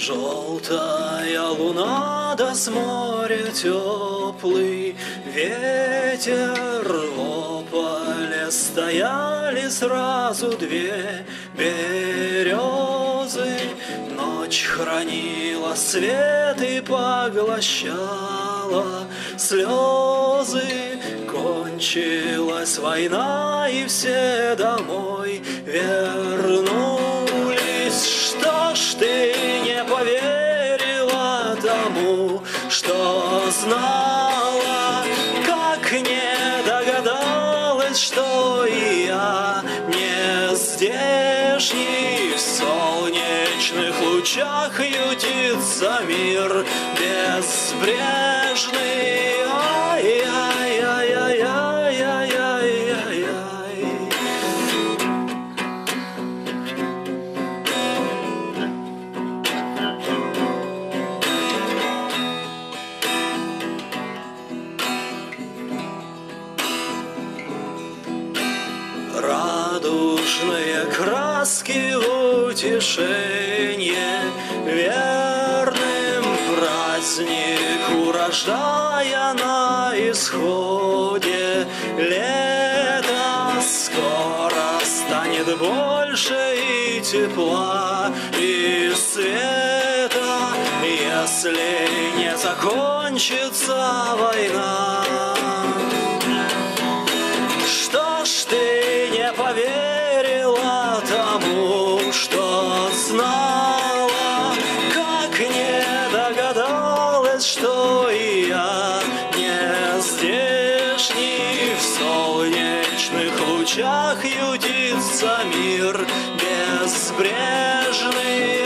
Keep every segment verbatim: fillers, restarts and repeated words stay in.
Желтая луна да с моря теплый ветер, в ополе стояли сразу две березы. Ночь хранила свет и поглощала слезы. Кончилась война, и все домой вернулись. Что ж ты не поверила тому, что знала? Как не догадалась, что и я не здешний? В солнечных лучах ютится мир безбрежный. Ай-яй-яй-яй-яй-яй-яй-яй. Радужные краски в утешение верным празднику рождая на исходе лета. Скоро станет больше и тепла, и света, если не закончится война. Что ж ты не поверила тому, что знала? Как не догадалась, что и я не здешний? В солнечных лучах ютится мир безбрежный.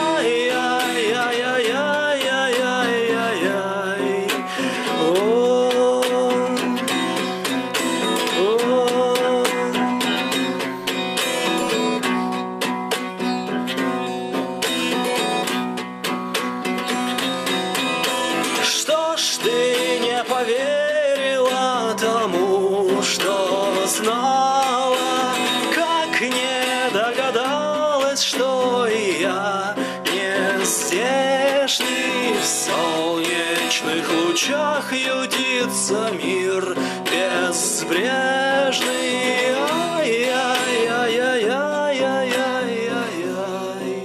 Ай-яй-яй-яй-яй-яй-яй-яй. О, что ж ты не поверила тому, что знала? Как не догадалась, что и я не здешний? В солнечных лучах ютится мир безбрежный. Ай-яй-яй-яй-яй-яй-яй.